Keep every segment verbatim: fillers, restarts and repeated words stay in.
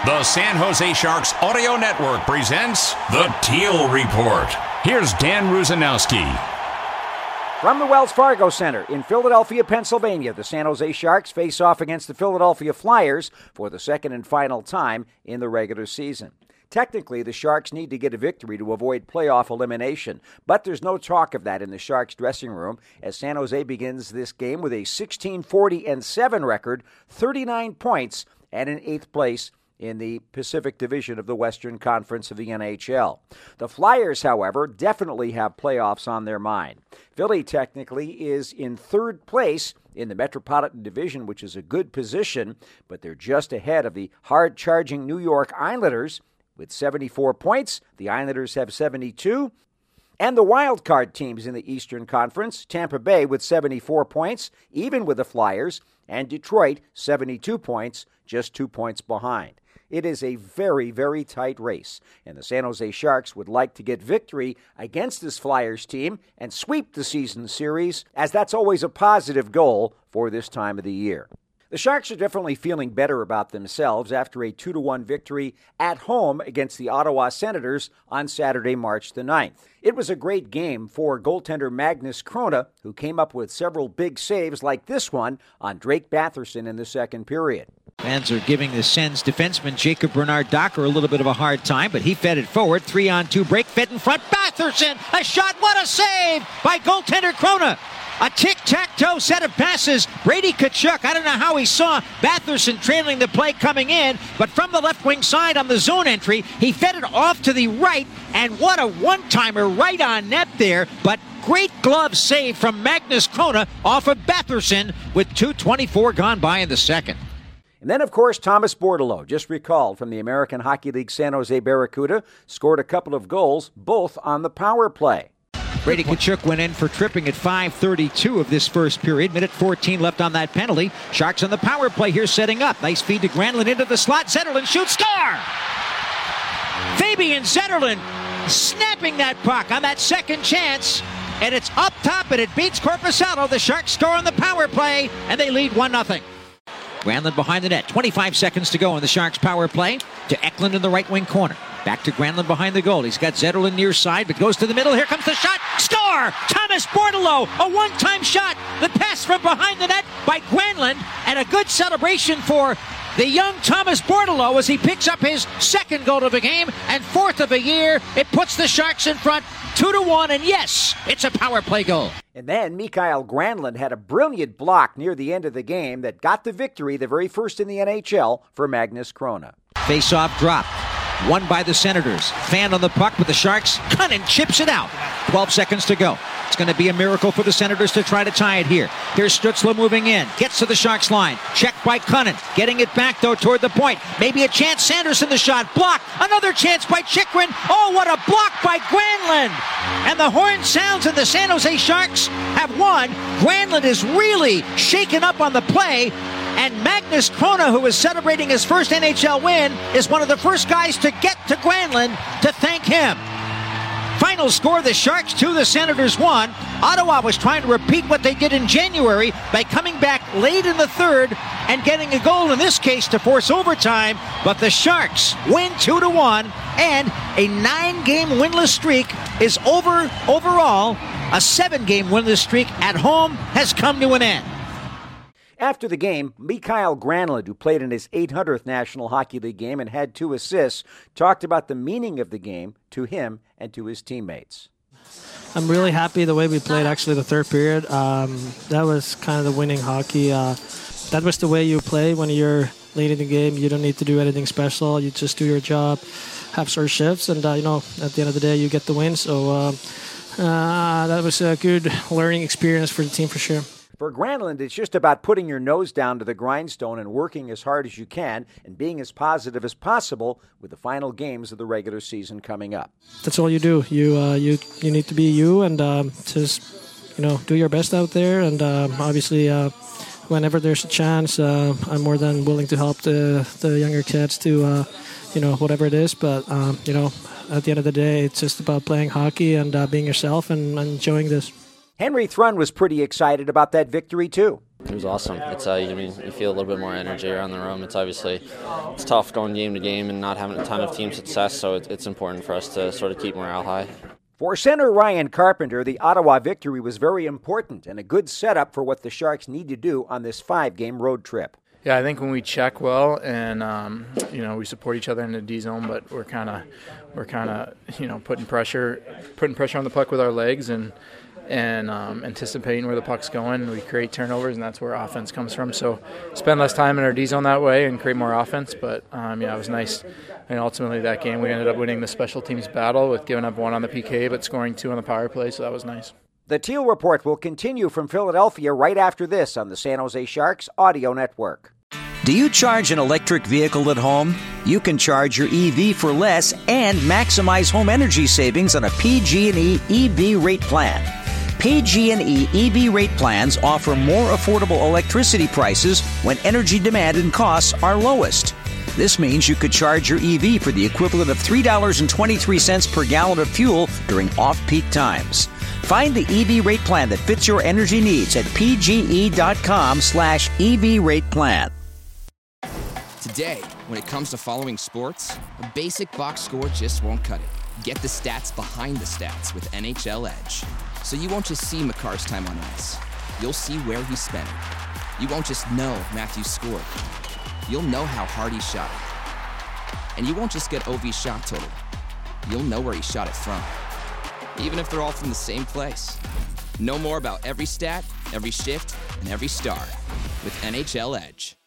The San Jose Sharks Audio Network presents The Teal Report. Here's Dan Rusanowski. From the Wells Fargo Center in Philadelphia, Pennsylvania, the San Jose Sharks face off against the Philadelphia Flyers for the second and final time in the regular season. Technically, the Sharks need to get a victory to avoid playoff elimination, but there's no talk of that in the Sharks dressing room as San Jose begins this game with a sixteen forty and seven record, thirty-nine points, and in eighth place in the Pacific Division of the Western Conference of the N H L. The Flyers, however, definitely have playoffs on their mind. Philly technically is in third place in the Metropolitan Division, which is a good position, but they're just ahead of the hard-charging New York Islanders with seventy-four points. The Islanders have seventy-two. And the wild card teams in the Eastern Conference, Tampa Bay with seventy-four points, even with the Flyers, and Detroit, seventy-two points, just two points behind. It is a very, very tight race, and the San Jose Sharks would like to get victory against this Flyers team and sweep the season series, as that's always a positive goal for this time of the year. The Sharks are definitely feeling better about themselves after a two to one victory at home against the Ottawa Senators on Saturday, March the ninth. It was a great game for goaltender Magnus Chrona, who came up with several big saves like this one on Drake Batherson in the second period. Fans are giving the Sens defenseman Jacob Bernard-Docker a little bit of a hard time, but he fed it forward. Three on two break, fed in front. Batherson, a shot, what a save by goaltender Chrona. A tic-tac-toe set of passes. Brady Tkachuk, I don't know how he saw Batherson trailing the play coming in, but from the left wing side on the zone entry, he fed it off to the right, and what a one-timer right on net there, but great glove save from Magnus Chrona off of Batherson with two twenty-four gone by in the second. And then, of course, Thomas Bordeleau, just recalled from the American Hockey League San Jose Barracuda, scored a couple of goals, both on the power play. Brady Tkachuk went in for tripping at five thirty-two of this first period. Minute fourteen left on that penalty. Sharks on the power play here setting up. Nice feed to Granlund into the slot. Zetterlund shoots, score! Fabian Zetterlund snapping that puck on that second chance. And it's up top and it beats Korpisalo. The Sharks score on the power play and they lead one nothing. Granlund behind the net. twenty-five seconds to go in the Sharks power play to Eklund in the right wing corner. Back to Granlund behind the goal. He's got Zetterlund near side, but goes to the middle. Here comes the shot. Score! Thomas Bordeleau, a one-time shot. The pass from behind the net by Granlund, and a good celebration for the young Thomas Bordeleau as he picks up his second goal of the game and fourth of the year. It puts the Sharks in front two to one, and yes, it's a power play goal. And then Mikael Granlund had a brilliant block near the end of the game that got the victory, the very first in the N H L, for Magnus Chrona. Face-off drop. Won by the Senators. Fan on the puck, but the Sharks, Cunnin chips it out. twelve seconds to go. It's going to be a miracle for the Senators to try to tie it here. Here's Stützle moving in. Gets to the Sharks line. Checked by Cunnin. Getting it back, though, toward the point. Maybe a chance. Sanderson the shot. Block. Another chance by Chychrun. Oh, what a block by Granlund. And the horn sounds and the San Jose Sharks have won. Granlund is really shaken up on the play. And Magnus Chrona, who is celebrating his first N H L win, is one of the first guys to get to Granlund to thank him. Final score, the Sharks two, the Senators one. Ottawa was trying to repeat what they did in January by coming back late in the third and getting a goal, in this case, to force overtime. But the Sharks win two to one, and a nine-game winless streak is over overall. A seven-game winless streak at home has come to an end. After the game, Mikael Granlund, who played in his eight hundredth National Hockey League game and had two assists, talked about the meaning of the game to him and to his teammates. I'm really happy the way we played, actually, the third period. Um, that was kind of the winning hockey. Uh, that was the way you play when you're leading the game. You don't need to do anything special. You just do your job, have short shifts, and, uh, you know, at the end of the day, you get the win. So uh, uh, that was a good learning experience for the team for sure. For Granlund, it's just about putting your nose down to the grindstone and working as hard as you can and being as positive as possible with the final games of the regular season coming up. That's all you do. You uh, you you need to be you and um, just you know do your best out there. And um, obviously, uh, whenever there's a chance, uh, I'm more than willing to help the the younger kids to uh, you know whatever it is. But um, you know, at the end of the day, it's just about playing hockey and uh, being yourself and, and enjoying this. Henry Thrun was pretty excited about that victory, too. It was awesome. It's uh, I mean, you feel a little bit more energy around the room. It's obviously it's tough going game to game and not having a ton of team success, so it, it's important for us to sort of keep morale high. For center Ryan Carpenter, the Ottawa victory was very important and a good setup for what the Sharks need to do on this five-game road trip. Yeah, I think when we check well and um, you know we support each other in the D zone, but we're kind of we're kind of you know putting pressure putting pressure on the puck with our legs and. and um, anticipating where the puck's going. We create turnovers, and that's where offense comes from. So spend less time in our D zone that way and create more offense. But, um, yeah, it was nice. And ultimately that game we ended up winning the special teams battle with giving up one on the P K but scoring two on the power play, so that was nice. The Teal Report will continue from Philadelphia right after this on the San Jose Sharks Audio Network. Do you charge an electric vehicle at home? You can charge your E V for less and maximize home energy savings on a P G and E E V rate plan. P G and E E V rate plans offer more affordable electricity prices when energy demand and costs are lowest. This means you could charge your E V for the equivalent of three dollars and twenty-three cents per gallon of fuel during off-peak times. Find the E V rate plan that fits your energy needs at pge.com slash EV rate plan. Today, when it comes to following sports, a basic box score just won't cut it. Get the stats behind the stats with N H L Edge. So you won't just see Makar's time on ice. You'll see where he spent it. You won't just know Matthews scored. You'll know how hard he shot it. And you won't just get O V's shot total. You'll know where he shot it from. Even if they're all from the same place. Know more about every stat, every shift, and every star with N H L Edge.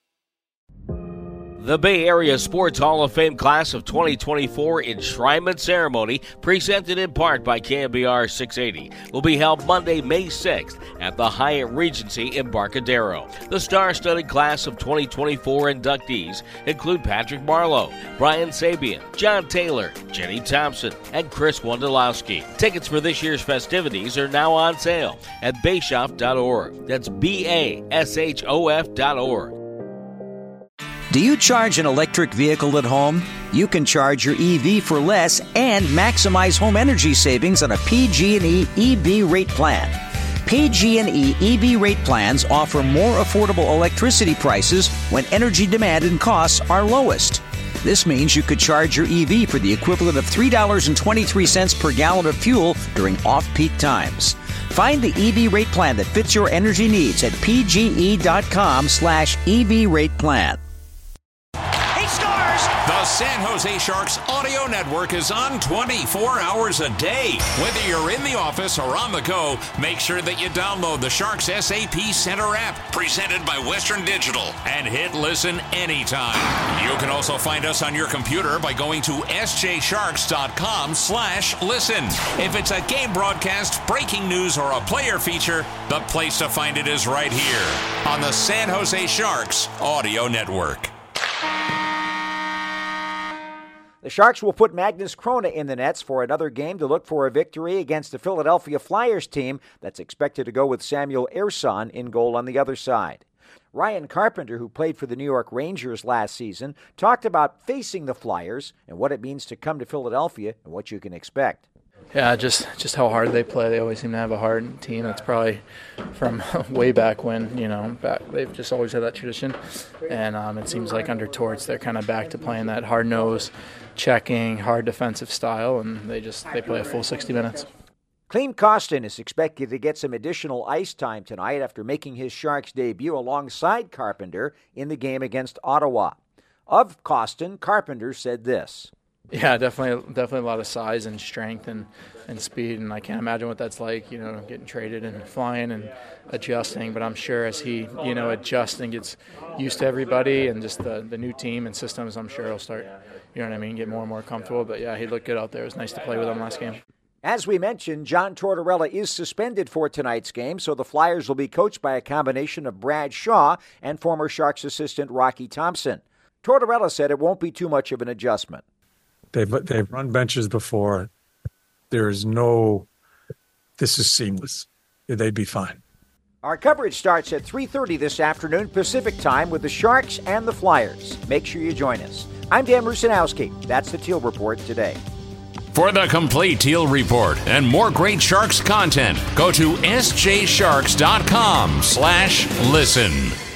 The Bay Area Sports Hall of Fame Class of twenty twenty-four Enshrinement Ceremony, presented in part by K M B R six eighty, will be held Monday, May sixth at the Hyatt Regency in Embarcadero. The star-studded Class of twenty twenty-four inductees include Patrick Marleau, Brian Sabian, John Taylor, Jenny Thompson, and Chris Wondolowski. Tickets for this year's festivities are now on sale at bashoff dot org. That's B A S H O F dot org. Do you charge an electric vehicle at home? You can charge your E V for less and maximize home energy savings on a P G and E E V rate plan. P G and E E V rate plans offer more affordable electricity prices when energy demand and costs are lowest. This means you could charge your E V for the equivalent of three dollars and twenty-three cents per gallon of fuel during off-peak times. Find the E V rate plan that fits your energy needs at pge.com slash EV rate plan. The San Jose Sharks Audio Network is on twenty-four hours a day. Whether you're in the office or on the go, make sure that you download the Sharks S A P Center app, presented by Western Digital, and hit listen anytime. You can also find us on your computer by going to sjsharks.com slash listen. If it's a game broadcast, breaking news, or a player feature, the place to find it is right here on the San Jose Sharks Audio Network. The Sharks will put Magnus Krona in the nets for another game to look for a victory against the Philadelphia Flyers team that's expected to go with Samuel Ersson in goal on the other side. Ryan Carpenter, who played for the New York Rangers last season, talked about facing the Flyers and what it means to come to Philadelphia and what you can expect. Yeah, just just how hard they play. They always seem to have a hard team. That's probably from way back when, you know, back, they've just always had that tradition. And um, it seems like under Torts, they're kind of back to playing that hard-nosed, checking, hard defensive style, and they just they play a full sixty minutes. Klim Kostin is expected to get some additional ice time tonight after making his Sharks debut alongside Carpenter in the game against Ottawa. Of Kostin, Carpenter said this. Yeah, definitely definitely a lot of size and strength and, and speed, and I can't imagine what that's like, you know, getting traded and flying and adjusting, but I'm sure as he, you know, adjusts and gets used to everybody and just the, the new team and systems, I'm sure he'll start, you know what I mean, get more and more comfortable. But, yeah, he looked good out there. It was nice to play with him last game. As we mentioned, John Tortorella is suspended for tonight's game, so the Flyers will be coached by a combination of Brad Shaw and former Sharks assistant Rocky Thompson. Tortorella said it won't be too much of an adjustment. They've they've run benches before. There is no, this is seamless. They'd be fine. Our coverage starts at three thirty this afternoon Pacific Time with the Sharks and the Flyers. Make sure you join us. I'm Dan Rusanowski. That's the Teal Report today. For the complete Teal Report and more great Sharks content, go to s j sharks dot com slash listen.